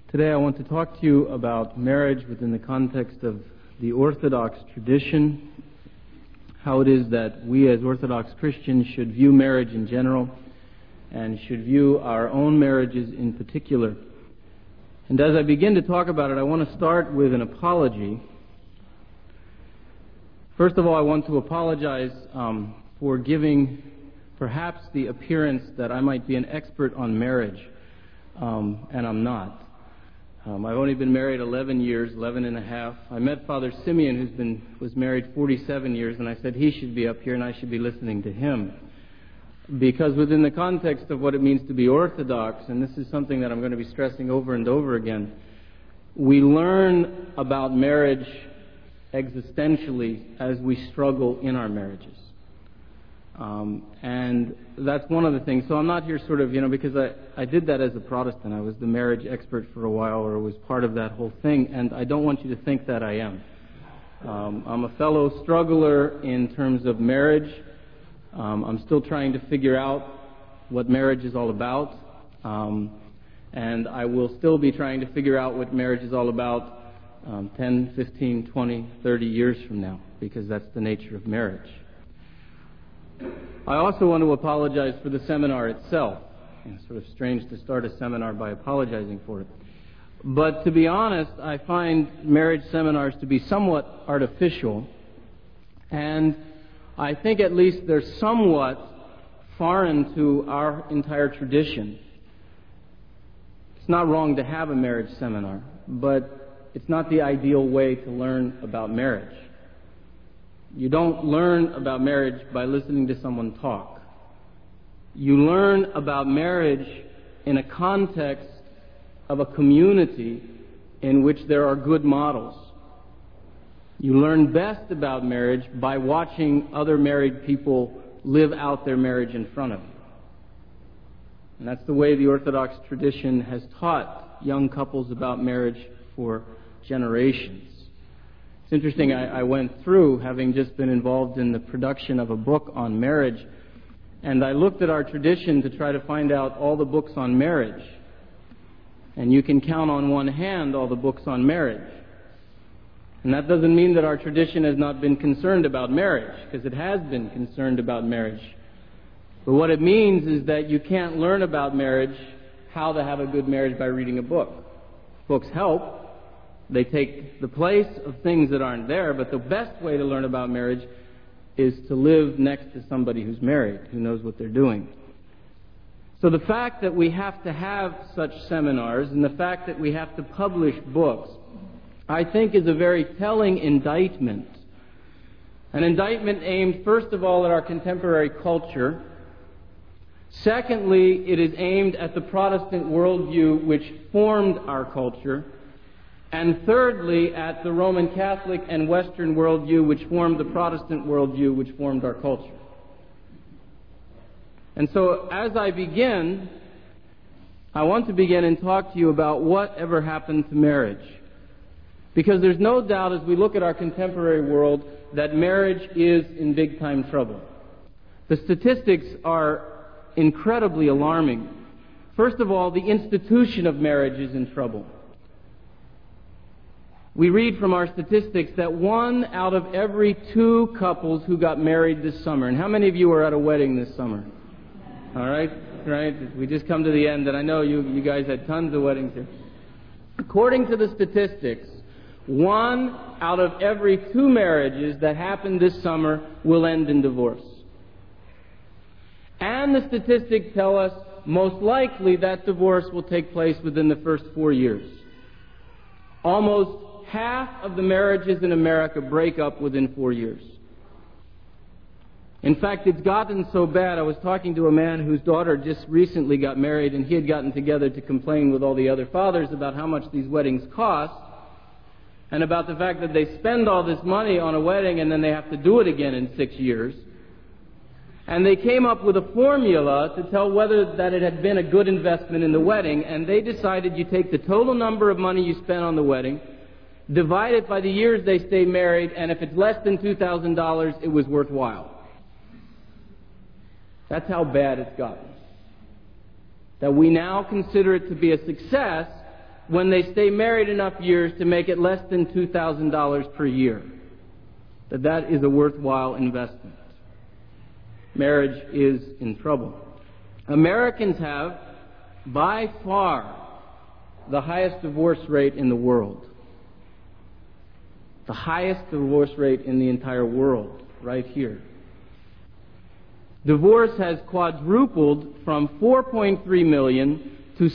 Today I want to talk to you about marriage within the context of the Orthodox tradition, how it is that we as Orthodox Christians should view marriage in general and should view our own marriages in particular. And as I begin to talk about it, I want to start with an apology. First of all, I want to apologize for giving perhaps the appearance that I might be an expert on marriage, and I'm not. I've only been married 11 years, 11 and a half. I met Father Simeon, who was married 47 years, and I said he should be up here and I should be listening to him. Because within the context of what it means to be Orthodox, and this is something that I'm going to be stressing over and over again, we learn about marriage existentially as we struggle in our marriages. And that's one of the things. So I'm not here because I did that as a Protestant. I was the marriage expert for a while, or was part of that whole thing, and I don't want you to think that I am. I'm a fellow struggler in terms of marriage. I'm still trying to figure out what marriage is all about, and I will still be trying to figure out what marriage is all about 10, 15, 20, 30 years from now, because that's the nature of marriage. I also want to apologize for the seminar itself. It's sort of strange to start a seminar by apologizing for it. But to be honest, I find marriage seminars to be somewhat artificial, and I think at least they're somewhat foreign to our entire tradition. It's not wrong to have a marriage seminar, but it's not the ideal way to learn about marriage. You don't learn about marriage by listening to someone talk. You learn about marriage in a context of a community in which there are good models. You learn best about marriage by watching other married people live out their marriage in front of you. And that's the way the Orthodox tradition has taught young couples about marriage for generations. It's interesting, I went through, having just been involved in the production of a book on marriage, and I looked at our tradition to try to find out all the books on marriage. And you can count on one hand all the books on marriage. And that doesn't mean that our tradition has not been concerned about marriage, because it has been concerned about marriage. But what it means is that you can't learn about marriage, how to have a good marriage, by reading a book. Books help. They take the place of things that aren't there, but the best way to learn about marriage is to live next to somebody who's married, who knows what they're doing. So the fact that we have to have such seminars, and the fact that we have to publish books, I think is a very telling indictment. An indictment aimed, first of all, at our contemporary culture. Secondly, it is aimed at the Protestant worldview which formed our culture. And thirdly, at the Roman Catholic and Western worldview which formed the Protestant worldview which formed our culture. And so, as I begin, I want to begin and talk to you about what ever happened to marriage. Because there's no doubt, as we look at our contemporary world, that marriage is in big-time trouble. The statistics are incredibly alarming. First of all, the institution of marriage is in trouble. We read from our statistics that 1 out of every 2 couples who got married this summer. And how many of you were at a wedding this summer? All right. We just come to the end, and I know you guys had tons of weddings here. According to the statistics, 1 out of every 2 marriages that happened this summer will end in divorce. And the statistics tell us most likely that divorce will take place within the first 4 years. Almost half of the marriages in America break up within 4 years. In fact, it's gotten so bad. I was talking to a man whose daughter just recently got married, and he had gotten together to complain with all the other fathers about how much these weddings cost, and about the fact that they spend all this money on a wedding and then they have to do it again in 6 years. And they came up with a formula to tell whether that it had been a good investment in the wedding, and they decided you take the total number of money you spent on the wedding, divide it by the years they stay married, and if it's less than $2,000, it was worthwhile. That's how bad it's gotten. That we now consider it to be a success when they stay married enough years to make it less than $2,000 per year, that is a worthwhile investment. Marriage is in trouble. Americans have, by far, the highest divorce rate in the world. The highest divorce rate in the entire world, right here. Divorce has quadrupled from 4.3 million to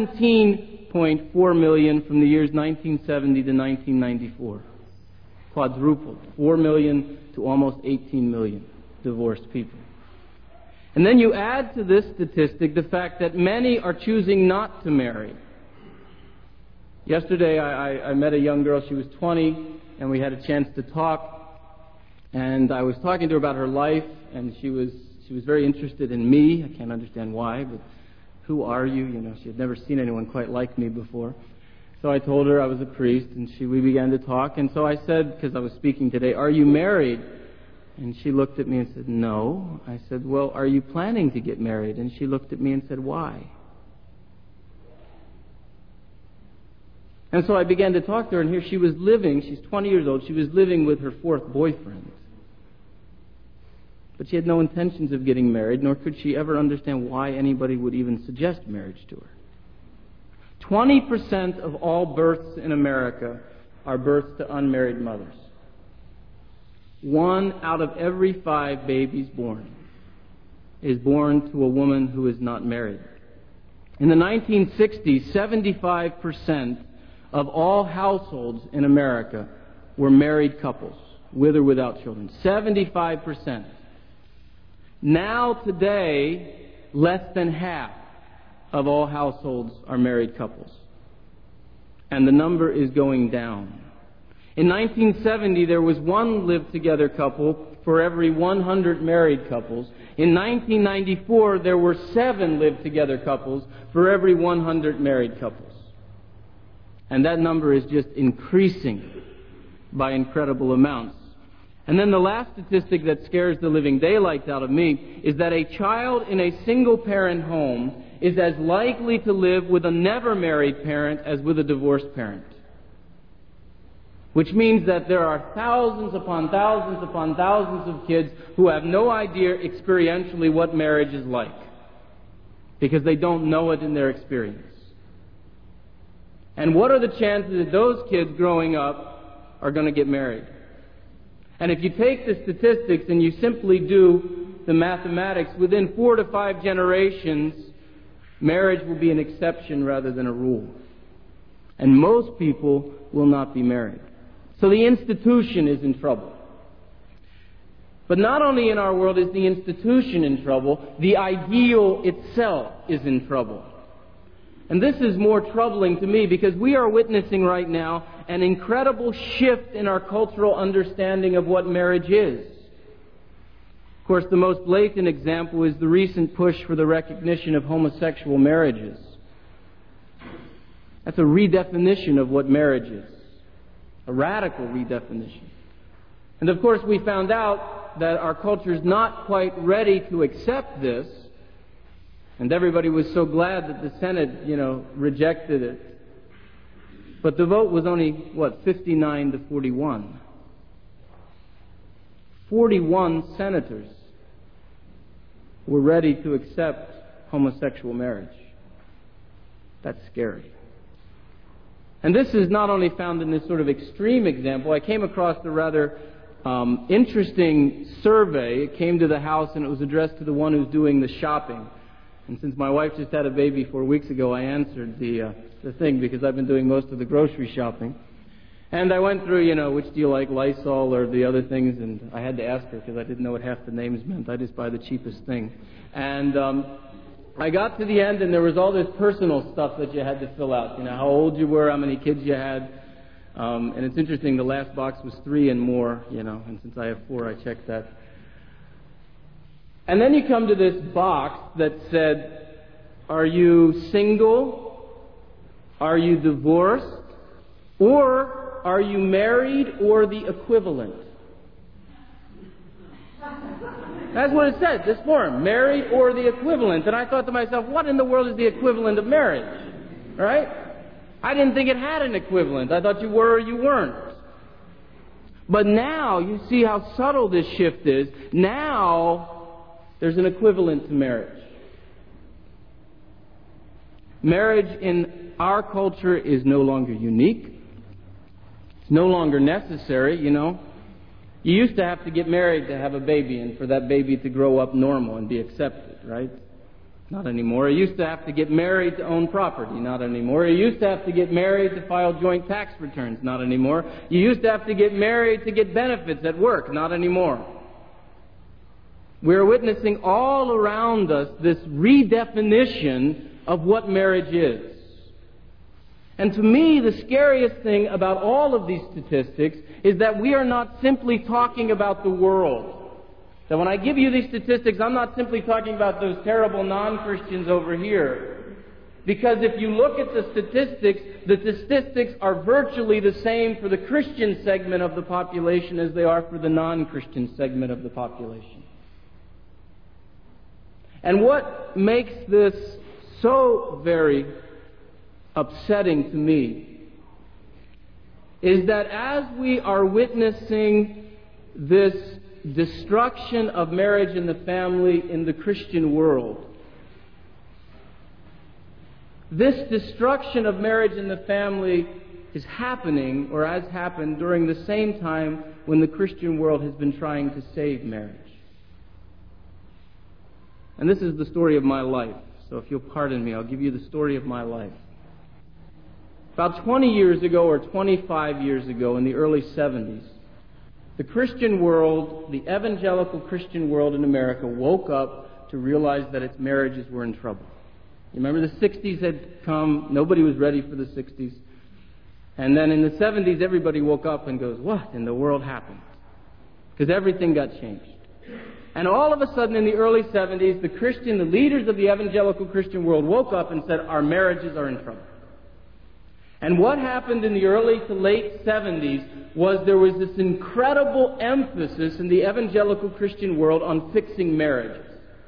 17.4 million from the years 1970 to 1994. Quadrupled. 4 million to almost 18 million divorced people. And then you add to this statistic the fact that many are choosing not to marry. Yesterday I met a young girl. She was 20, and we had a chance to talk. And I was talking to her about her life, and she was very interested in me. I can't understand why, but who are you? You know, she had never seen anyone quite like me before. So I told her I was a priest, and we began to talk. And so I said, because I was speaking today, "Are you married?" And she looked at me and said, "No." I said, "Well, are you planning to get married?" And she looked at me and said, "Why?" And so I began to talk to her, and here she was living, she's 20 years old, she was living with her fourth boyfriend. But she had no intentions of getting married, nor could she ever understand why anybody would even suggest marriage to her. 20% of all births in America are births to unmarried mothers. 1 out of every 5 babies born is born to a woman who is not married. In the 1960s, 75% of all households in America were married couples, with or without children. 75%. Now, today, less than half of all households are married couples. And the number is going down. In 1970, there was 1 lived-together couple for every 100 married couples. In 1994, there were 7 lived-together couples for every 100 married couples. And that number is just increasing by incredible amounts. And then the last statistic that scares the living daylights out of me is that a child in a single-parent home is as likely to live with a never-married parent as with a divorced parent. Which means that there are thousands upon thousands upon thousands of kids who have no idea experientially what marriage is like, because they don't know it in their experience. And what are the chances that those kids growing up are going to get married? And if you take the statistics and you simply do the mathematics, within 4 to 5 generations, marriage will be an exception rather than a rule. And most people will not be married. So the institution is in trouble. But not only in our world is the institution in trouble, the ideal itself is in trouble. And this is more troubling to me because we are witnessing right now an incredible shift in our cultural understanding of what marriage is. Of course, the most blatant example is the recent push for the recognition of homosexual marriages. That's a redefinition of what marriage is. A radical redefinition. And of course, we found out that our culture is not quite ready to accept this. And everybody was so glad that the Senate, rejected it. But the vote was only, 59 to 41. 41 senators were ready to accept homosexual marriage. That's scary. And this is not only found in this sort of extreme example. I came across a rather interesting survey. It came to the House and it was addressed to the one who's doing the shopping. And since my wife just had a baby 4 weeks ago, I answered the thing because I've been doing most of the grocery shopping. And I went through, which do you like, Lysol or the other things, and I had to ask her because I didn't know what half the names meant. I just buy the cheapest thing. And I got to the end, and there was all this personal stuff that you had to fill out. How old you were, how many kids you had. And it's interesting, the last box was 3 and more, and since I have 4, I checked that. And then you come to this box that said, are you single? Are you divorced? Or are you married or the equivalent? That's what it said, this form, married or the equivalent. And I thought to myself, what in the world is the equivalent of marriage? Right? I didn't think it had an equivalent. I thought you were or you weren't. But now, you see how subtle this shift is. Now, there's an equivalent to marriage. Marriage in our culture is no longer unique. It's no longer necessary, you know. You used to have to get married to have a baby and for that baby to grow up normal and be accepted, right? Not anymore. You used to have to get married to own property. Not anymore. You used to have to get married to file joint tax returns. Not anymore. You used to have to get married to get benefits at work. Not anymore. We're witnessing all around us this redefinition of what marriage is. And to me, the scariest thing about all of these statistics is that we are not simply talking about the world. That when I give you these statistics, I'm not simply talking about those terrible non-Christians over here. Because if you look at the statistics are virtually the same for the Christian segment of the population as they are for the non-Christian segment of the population. And what makes this so very upsetting to me is that as we are witnessing this destruction of marriage and the family in the Christian world, this destruction of marriage and the family is happening, or has happened, during the same time when the Christian world has been trying to save marriage. And this is the story of my life. So if you'll pardon me, I'll give you the story of my life. About 20 years ago or 25 years ago, in the early 70s, the Christian world, the evangelical Christian world in America, woke up to realize that its marriages were in trouble. You remember the 60s had come, nobody was ready for the 60s. And then in the 70s, everybody woke up and goes, what in the world happened? Because everything got changed. And all of a sudden in the early 70s, the leaders of the evangelical Christian world woke up and said, our marriages are in trouble. And what happened in the early to late 70s was there was this incredible emphasis in the evangelical Christian world on fixing marriages.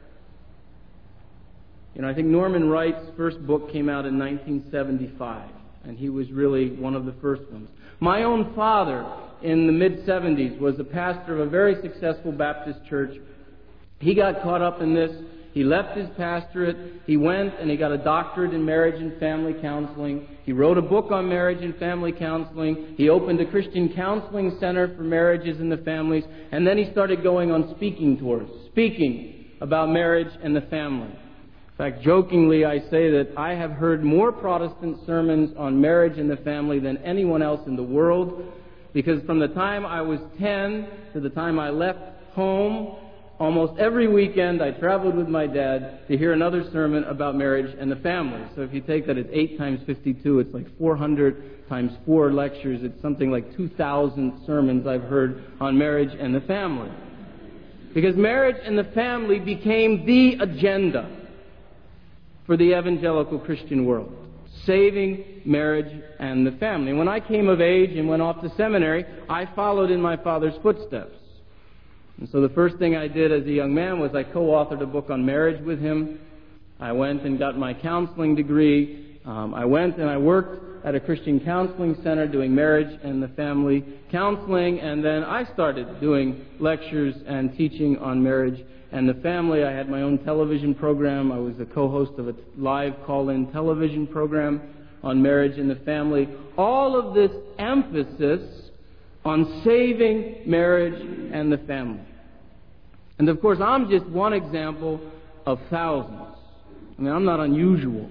You know, I think Norman Wright's first book came out in 1975, and he was really one of the first ones. My own father, in the mid-70s, was a pastor of a very successful Baptist church. He got caught up in this. He left his pastorate. He went and he got a doctorate in marriage and family counseling. He wrote a book on marriage and family counseling. He opened a Christian counseling center for marriages and the families. And then he started going on speaking tours, speaking about marriage and the family. In fact, jokingly, I say that I have heard more Protestant sermons on marriage and the family than anyone else in the world, because from the time I was 10 to the time I left home, almost every weekend I traveled with my dad to hear another sermon about marriage and the family. So if you take that, it's 8 times 52, it's like 400 times 4 lectures. It's something like 2,000 sermons I've heard on marriage and the family. Because marriage and the family became the agenda for the evangelical Christian world. Saving marriage and the family. When I came of age and went off to seminary, I followed in my father's footsteps. And so the first thing I did as a young man was I co-authored a book on marriage with him. I went and got my counseling degree. I went and I worked at a Christian counseling center doing marriage and the family counseling. And then I started doing lectures and teaching on marriage and the family. I had my own television program. I was a co-host of a live call-in television program on marriage and the family. All of this emphasis on saving marriage and the family. And of course, I'm just one example of thousands. I mean, I'm not unusual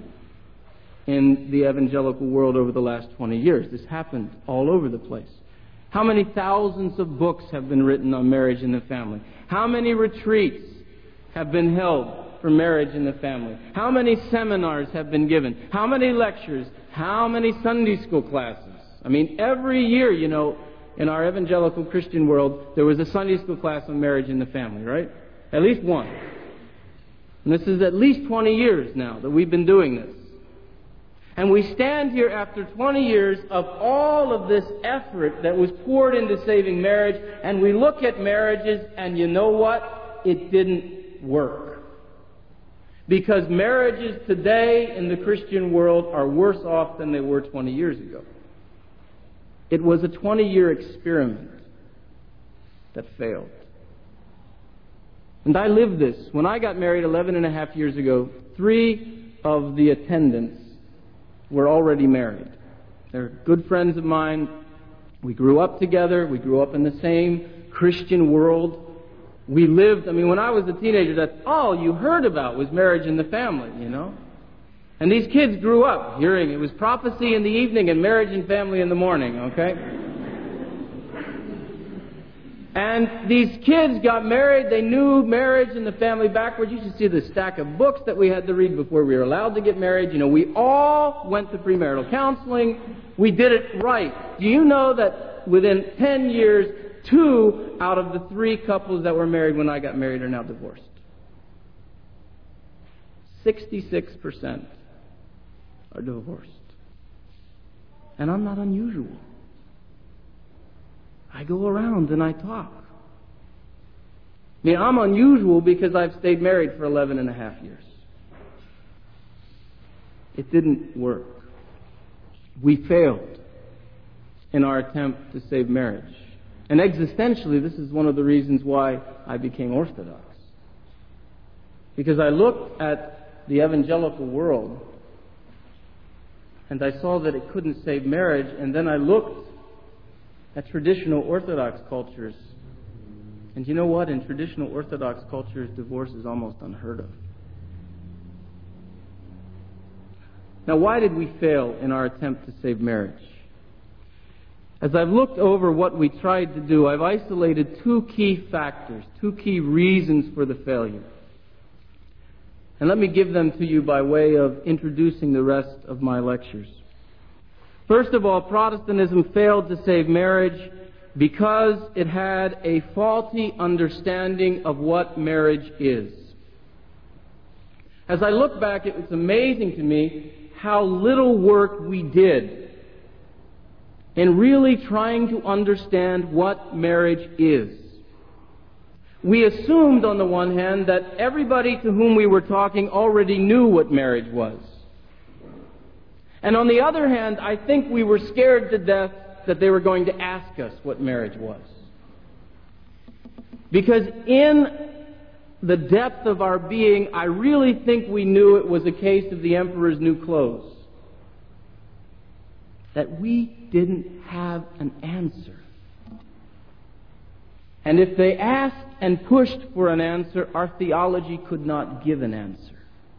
in the evangelical world over the last 20 years. This happened all over the place. How many thousands of books have been written on marriage and the family? How many retreats have been held for marriage and the family? How many seminars have been given? How many lectures? How many Sunday school classes? I mean, every year, you know, in our evangelical Christian world, there was a Sunday school class on marriage and the family, right? At least one. And this is at least 20 years now that we've been doing this. And we stand here after 20 years of all of this effort that was poured into saving marriage, and we look at marriages, and you know what? It didn't work. Because marriages today in the Christian world are worse off than they were 20 years ago. It was a 20-year experiment that failed. And I lived this. When I got married 11 and a half years ago, 3 of the attendants were already married. They're good friends of mine. We grew up together. We grew up in the same Christian world. We lived, when I was a teenager, that's all you heard about was marriage and the family, And these kids grew up hearing it was prophecy in the evening and marriage and family in the morning, okay? And these kids got married. They knew marriage and the family backwards. You should see the stack of books that we had to read before we were allowed to get married. We all went to premarital counseling. We did it right. Do you know that within 10 years, 2 out of the 3 couples that were married when I got married are now divorced? 66% are divorced. And I'm not unusual. I go around and I talk. I'm unusual because I've stayed married for 11 and a half years. It didn't work. We failed in our attempt to save marriage. And existentially, this is one of the reasons why I became Orthodox. Because I looked at the evangelical world and I saw that it couldn't save marriage, and then I looked at traditional Orthodox cultures. And you know what? In traditional Orthodox cultures, divorce is almost unheard of. Now, why did we fail in our attempt to save marriage? As I've looked over what we tried to do, I've isolated 2 key factors, 2 key reasons for the failure. And let me give them to you by way of introducing the rest of my lectures. First of all, Protestantism failed to save marriage because it had a faulty understanding of what marriage is. As I look back, it was amazing to me how little work we did in really trying to understand what marriage is. We assumed, on the one hand, that everybody to whom we were talking already knew what marriage was. And on the other hand, I think we were scared to death that they were going to ask us what marriage was. Because in the depth of our being, I really think we knew it was a case of the emperor's new clothes. That we didn't have an answer. And if they asked and pushed for an answer, our theology could not give an answer.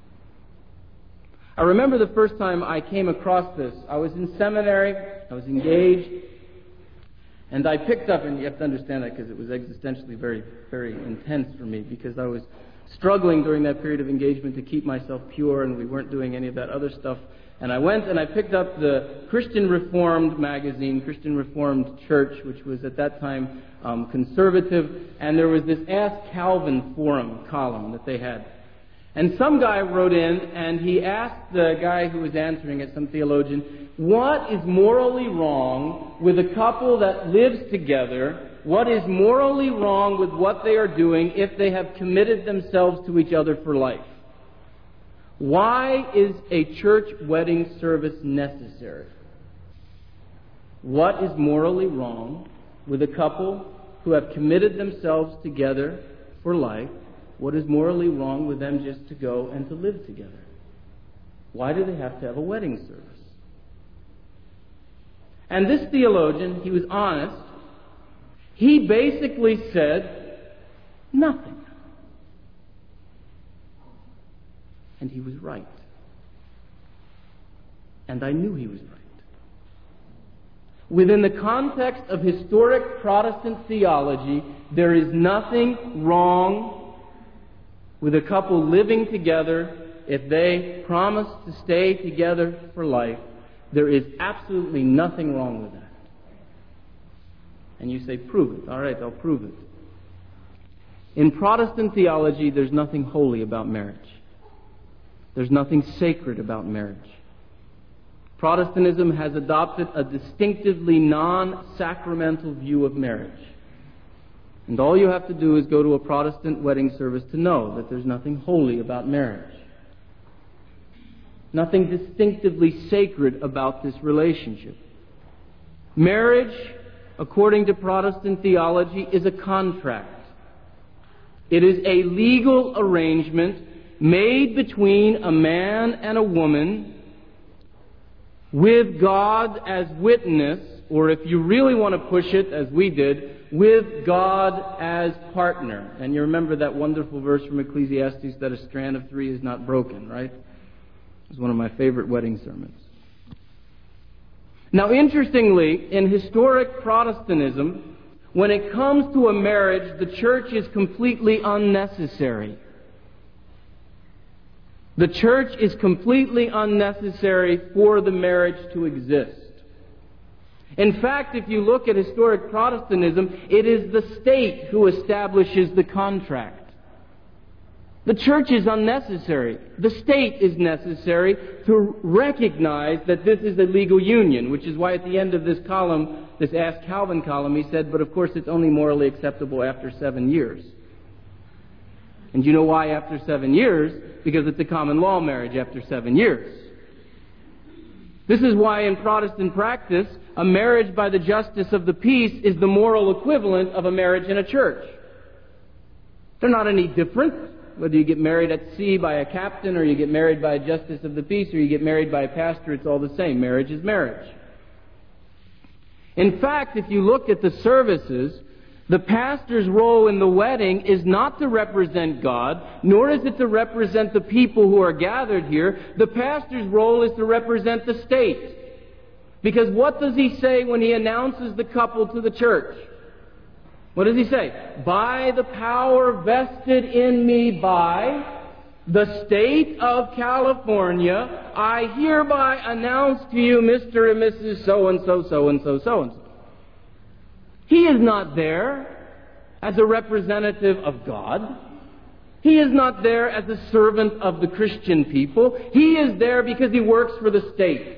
I remember the first time I came across this. I was in seminary, I was engaged, and I picked up, and you have to understand that because it was existentially very, very intense for me, because I was struggling during that period of engagement to keep myself pure, and we weren't doing any of that other stuff. And I went and I picked up the Christian Reformed magazine, Christian Reformed Church, which was at that time conservative, and there was this Ask Calvin forum column that they had. And some guy wrote in and he asked the guy who was answering it, some theologian, what is morally wrong with a couple that lives together? What is morally wrong with what they are doing if they have committed themselves to each other for life? Why is a church wedding service necessary? What is morally wrong with a couple who have committed themselves together for life? What is morally wrong with them just to go and to live together? Why do they have to have a wedding service? And this theologian, he was honest, he basically said nothing. And he was right. And I knew he was right. Within the context of historic Protestant theology, there is nothing wrong with a couple living together if they promise to stay together for life. There is absolutely nothing wrong with that. And you say, prove it. All right, I'll prove it. In Protestant theology, there's nothing holy about marriage. There's nothing sacred about marriage. Protestantism has adopted a distinctively non-sacramental view of marriage. And all you have to do is go to a Protestant wedding service to know that there's nothing holy about marriage. Nothing distinctively sacred about this relationship. Marriage, according to Protestant theology, is a contract. It is a legal arrangement made between a man and a woman with God as witness, or if you really want to push it, as we did, with God as partner. And you remember that wonderful verse from Ecclesiastes that a strand of three is not broken, right? It's one of my favorite wedding sermons. Now, interestingly, in historic Protestantism, when it comes to a marriage, the church is completely unnecessary. The church is completely unnecessary for the marriage to exist. In fact, if you look at historic Protestantism, it is the state who establishes the contract. The church is unnecessary. The state is necessary to recognize that this is a legal union, which is why at the end of this column, this Ask Calvin column, he said, but of course it's only morally acceptable after 7 years. And you know why after 7 years? Because it's a common law marriage after 7 years. This is why in Protestant practice, a marriage by the justice of the peace is the moral equivalent of a marriage in a church. They're not any different. Whether you get married at sea by a captain, or you get married by a justice of the peace, or you get married by a pastor, it's all the same. Marriage is marriage. In fact, if you look at the services, the pastor's role in the wedding is not to represent God, nor is it to represent the people who are gathered here. The pastor's role is to represent the state. Because what does he say when he announces the couple to the church? What does he say? By the power vested in me by the state of California, I hereby announce to you Mr. and Mrs. So-and-so, so-and-so, so-and-so. He is not there as a representative of God. He is not there as a servant of the Christian people. He is there because he works for the state.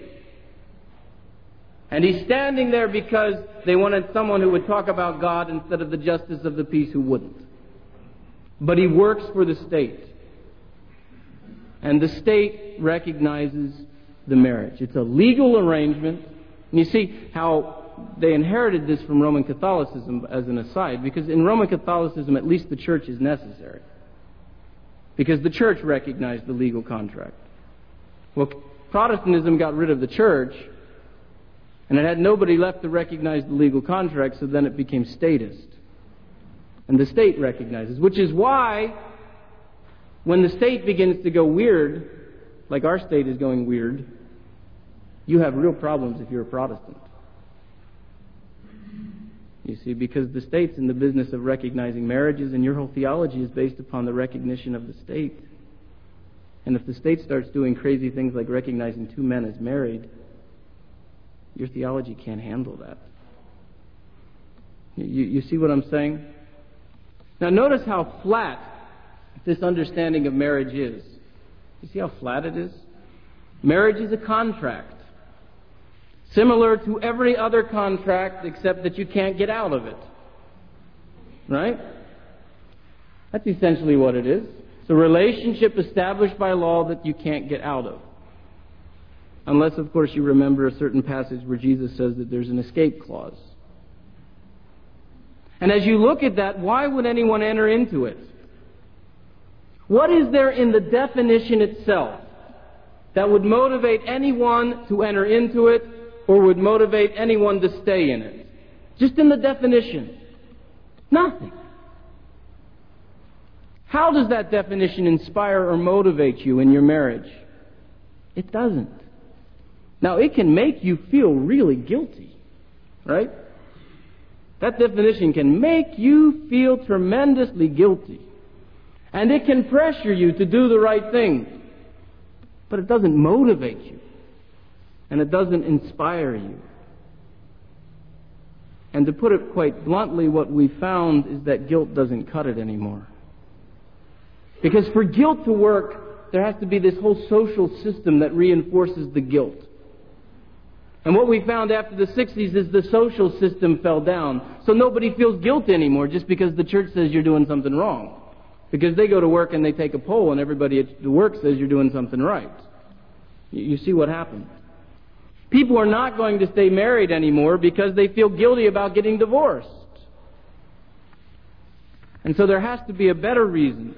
And he's standing there because they wanted someone who would talk about God instead of the justice of the peace who wouldn't. But he works for the state. And the state recognizes the marriage. It's a legal arrangement. And you see how they inherited this from Roman Catholicism as an aside, because in Roman Catholicism at least the church is necessary. Because the church recognized the legal contract. Well, Protestantism got rid of the church, and it had nobody left to recognize the legal contract, so then it became statist. And the state recognizes, which is why when the state begins to go weird, like our state is going weird, you have real problems if you're a Protestant. You see, because the state's in the business of recognizing marriages, and your whole theology is based upon the recognition of the state. And if the state starts doing crazy things like recognizing two men as married, your theology can't handle that. You see what I'm saying? Now notice how flat this understanding of marriage is. You see how flat it is? Marriage is a contract. Similar to every other contract except that you can't get out of it. Right? That's essentially what it is. It's a relationship established by law that you can't get out of. Unless, of course, you remember a certain passage where Jesus says that there's an escape clause. And as you look at that, why would anyone enter into it? What is there in the definition itself that would motivate anyone to enter into it or would motivate anyone to stay in it? Just in the definition. Nothing. How does that definition inspire or motivate you in your marriage? It doesn't. Now, it can make you feel really guilty, right? That definition can make you feel tremendously guilty. And it can pressure you to do the right thing. But it doesn't motivate you. And it doesn't inspire you. And to put it quite bluntly, what we found is that guilt doesn't cut it anymore. Because for guilt to work, there has to be this whole social system that reinforces the guilt. And what we found after the 60s is the social system fell down. So nobody feels guilt anymore just because the church says you're doing something wrong. Because they go to work and they take a poll and everybody at the work says you're doing something right. You see what happened. People are not going to stay married anymore because they feel guilty about getting divorced. And so there has to be a better reason,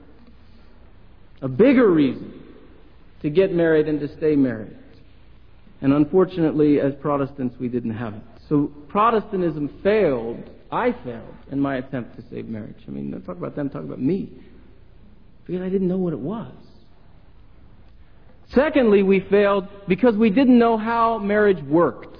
a bigger reason, to get married and to stay married. And unfortunately, as Protestants, we didn't have it. So Protestantism failed. I failed in my attempt to save marriage. I mean, don't talk about them, talk about me. Because I didn't know what it was. Secondly, we failed because we didn't know how marriage worked.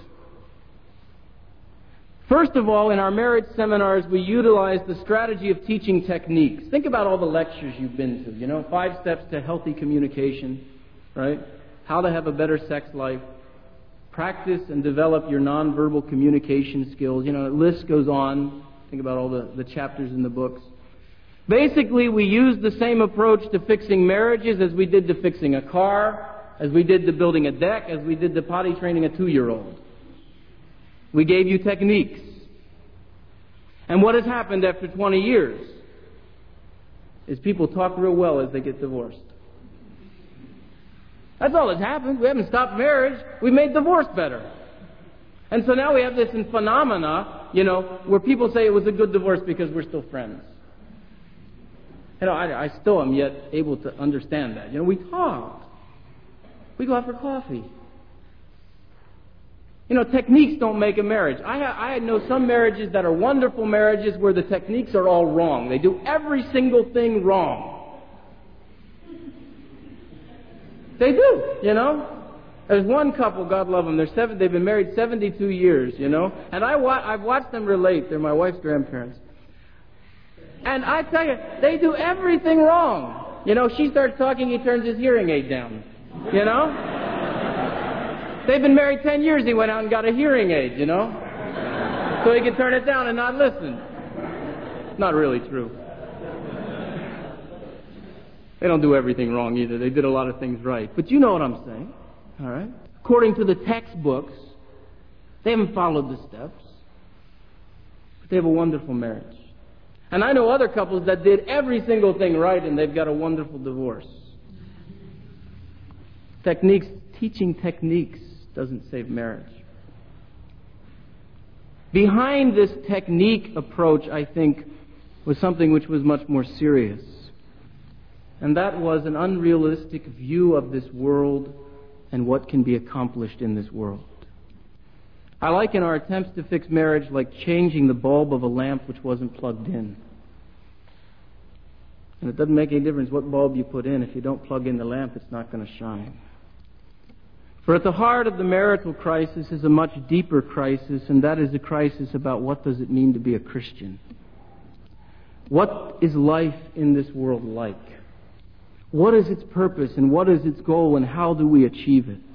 First of all, in our marriage seminars, we utilized the strategy of teaching techniques. Think about all the lectures you've been to, 5 steps to healthy communication, right? How to have a better sex life. Practice and develop your nonverbal communication skills. The list goes on. Think about all the chapters in the books. Basically, we used the same approach to fixing marriages as we did to fixing a car, as we did to building a deck, as we did to potty training a 2-year-old. We gave you techniques. And what has happened after 20 years is people talk real well as they get divorced. That's all that's happened. We haven't stopped marriage. We made divorce better. And so now we have this phenomena, where people say it was a good divorce because we're still friends. I still am yet able to understand that. We talk. We go out for coffee. Techniques don't make a marriage. I know some marriages that are wonderful marriages where the techniques are all wrong. They do every single thing wrong. They do, There's one couple, God love them. They've been married 72 years, And I've watched them relate. They're my wife's grandparents. And I tell you, they do everything wrong. She starts talking, he turns his hearing aid down. They've been married 10 years, he went out and got a hearing aid, so he could turn it down and not listen. Not really true. They don't do everything wrong either. They did a lot of things right. But you know what I'm saying, all right? According to the textbooks, they haven't followed the steps. But they have a wonderful marriage. And I know other couples that did every single thing right and they've got a wonderful divorce. Teaching techniques doesn't save marriage. Behind this technique approach, I think, was something which was much more serious. And that was an unrealistic view of this world and what can be accomplished in this world. I liken our attempts to fix marriage like changing the bulb of a lamp which wasn't plugged in. And it doesn't make any difference what bulb you put in. If you don't plug in the lamp, it's not going to shine. For at the heart of the marital crisis is a much deeper crisis, and that is a crisis about what does it mean to be a Christian. What is life in this world like? What is its purpose and what is its goal and how do we achieve it?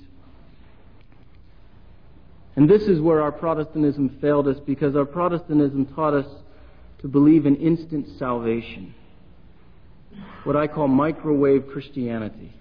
And this is where our Protestantism failed us, because our Protestantism taught us to believe in instant salvation. What I call microwave Christianity.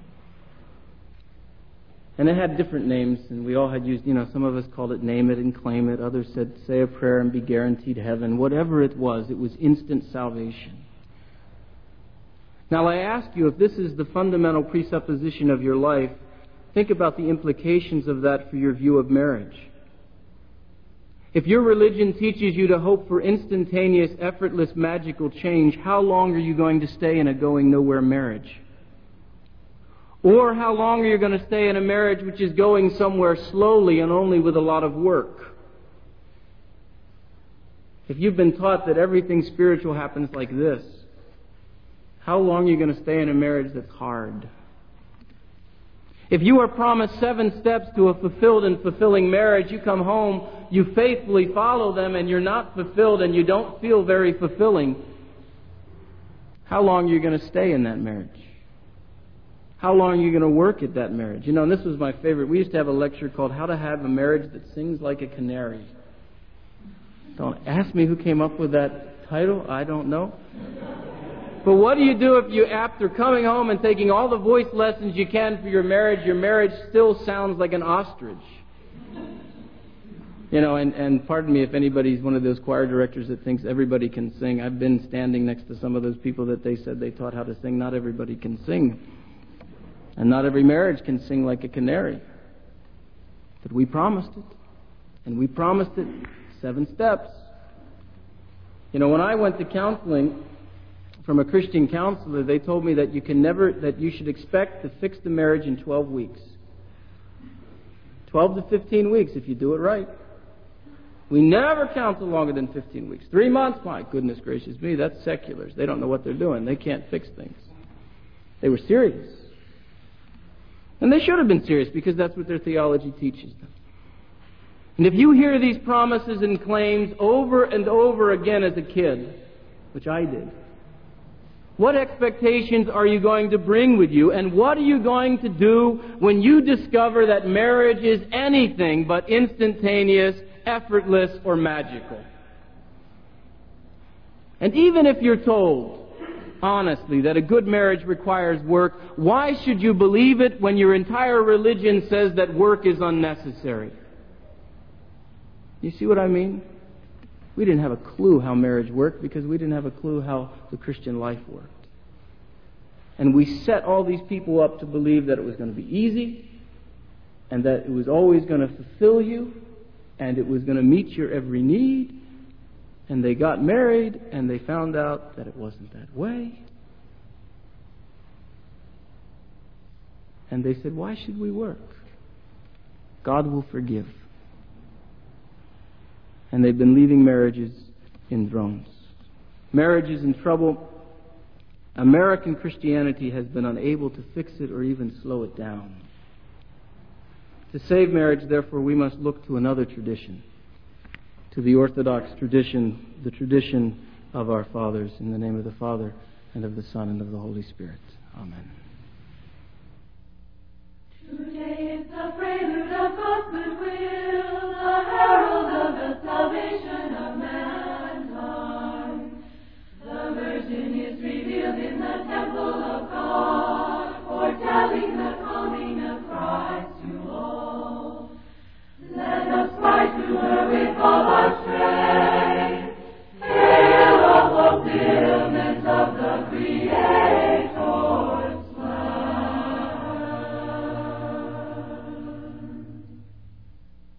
And it had different names, and we all had used, some of us called it name it and claim it. Others said say a prayer and be guaranteed heaven. Whatever it was instant salvation. Now I ask you, if this is the fundamental presupposition of your life, think about the implications of that for your view of marriage. If your religion teaches you to hope for instantaneous, effortless, magical change, how long are you going to stay in a going-nowhere marriage? Or how long are you going to stay in a marriage which is going somewhere slowly and only with a lot of work? If you've been taught that everything spiritual happens like this, how long are you going to stay in a marriage that's hard? If you are promised 7 steps to a fulfilled and fulfilling marriage, you come home, you faithfully follow them, and you're not fulfilled and you don't feel very fulfilling, how long are you going to stay in that marriage? How long are you going to work at that marriage? And this was my favorite. We used to have a lecture called How to Have a Marriage That Sings Like a Canary. Don't ask me who came up with that title. I don't know. But what do you do if you, after coming home and taking all the voice lessons you can for your marriage still sounds like an ostrich? And pardon me if anybody's one of those choir directors that thinks everybody can sing. I've been standing next to some of those people that they said they taught how to sing. Not everybody can sing. And not every marriage can sing like a canary. But we promised it. And we promised it 7 steps. You know, when I went to counseling from a Christian counselor, they told me that you should expect to fix the marriage in 12 weeks. 12 to 15 weeks if you do it right. We never counsel longer than 15 weeks. 3 months, my goodness gracious me, that's seculars. They don't know what they're doing. They can't fix things. They were serious. And they should have been serious because that's what their theology teaches them. And if you hear these promises and claims over and over again as a kid, which I did, what expectations are you going to bring with you? And what are you going to do when you discover that marriage is anything but instantaneous, effortless, or magical? And even if you're told, honestly, that a good marriage requires work, why should you believe it when your entire religion says that work is unnecessary? You see what I mean? We didn't have a clue how marriage worked because we didn't have a clue how the Christian life worked. And we set all these people up to believe that it was going to be easy and that it was always going to fulfill you and it was going to meet your every need. And they got married and they found out that it wasn't that way. And they said, why should we work? God will forgive. And they've been leaving marriages in drones. Marriage is in trouble. American Christianity has been unable to fix it or even slow it down. To save marriage, therefore, we must look to another tradition, to the Orthodox tradition, the tradition of our fathers, in the name of the Father, and of the Son, and of the Holy Spirit. Amen. Today is the prelude of God's goodwill, the herald of the salvation of mankind. The Virgin is revealed in the temple of God, foretelling the coming of Christ to all. Let us cry to her with all our strength, hail, O fulfillment of the creation.